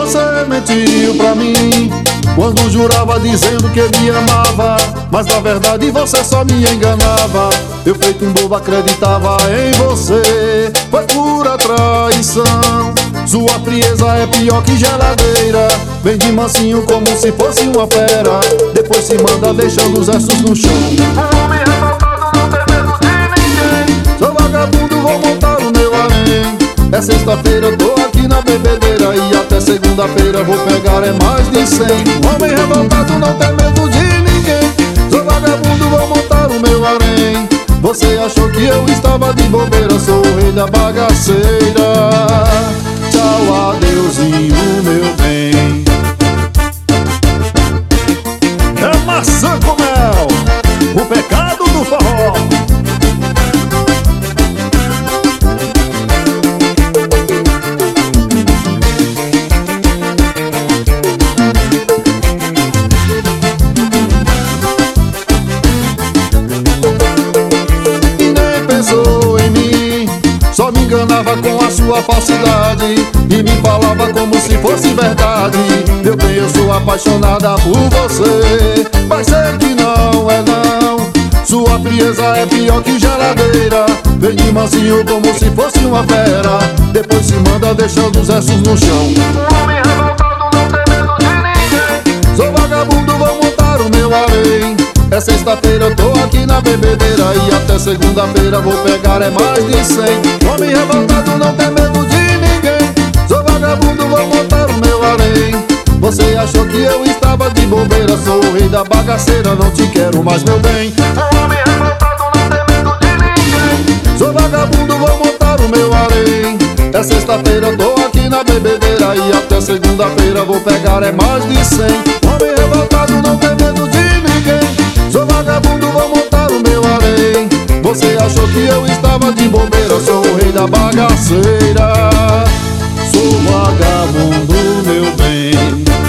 Você mentiu pra mim quando jurava dizendo que me amava, mas na verdade você só me enganava. Eu feito um bobo acreditava em você, foi pura traição. Sua frieza é pior que geladeira, vem de mansinho como se fosse uma fera, depois se manda deixando os restos no chão. Um homem revoltado não tem medo de ninguém. Sou vagabundo, vou montar o meu harém. É sexta-feira, eu tô aqui na bebedeira, e até segunda-feira vou pegar é mais de 100. Homem revoltado não tem medo de ninguém. Sou vagabundo, vou montar o meu harém. Você achou que eu estava de bobeira, sou o rei da bagaceira. Tchau, adeusinho, meu bem. É maçã com mel, o pecado do forró. Só me enganava com a sua falsidade e me falava como se fosse verdade. Meu bem, eu sou apaixonada por você, mas sei que não é não. Sua frieza é pior que geladeira, vem de mansinho como se fosse uma fera, depois se manda deixando os restos no chão. Um homem revoltado não tem medo de ninguém. Sou vagabundo, vou montar o meu harém. É sexta-feira, eu tô aqui na bebedeira, e até segunda-feira vou pegar é mais de 100. Homem revoltado não tem medo de ninguém. Sou vagabundo, vou montar o meu harém. Você achou que eu estava de bobeira, sou o rei da bagaceira, não te quero mais, meu bem. Um homem revoltado não tem medo de ninguém. Sou vagabundo, vou montar o meu harém. É sexta-feira, eu tô aqui na bebedeira, e até segunda-feira vou pegar é mais de 100. Homem revoltado não tem medo de ninguém. Sou vagabundo, vou montar o meu harém. Você achou que eu estava de bobeira, sou o rei da bagaceira. Sou vagabundo, meu bem.